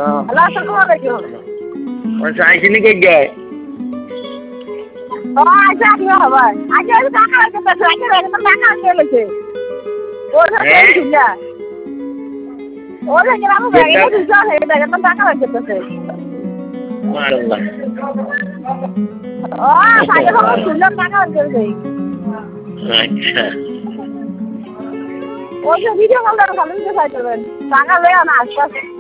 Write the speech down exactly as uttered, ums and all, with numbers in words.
hello আসসালামু আলাইকুম ওই সাইকেল নিয়ে গিয়ে ও আচ্ছা কি হবে আগে আমি টাকা রাখতে চাই আগে রাখতে টাকা দিয়ে লেছে ওরে তো না ওরে গ্রামে ব্যাগে দিছো হে টাকা তো টাকা রাখতে চাই মাশাআল্লাহ ও আগে তো সুন্দর টাকা রাখতে চাই আচ্ছা ওই যে ভিডিও কল করে ভালো দিতে চাইতেন টাকা লয়া না আজকাল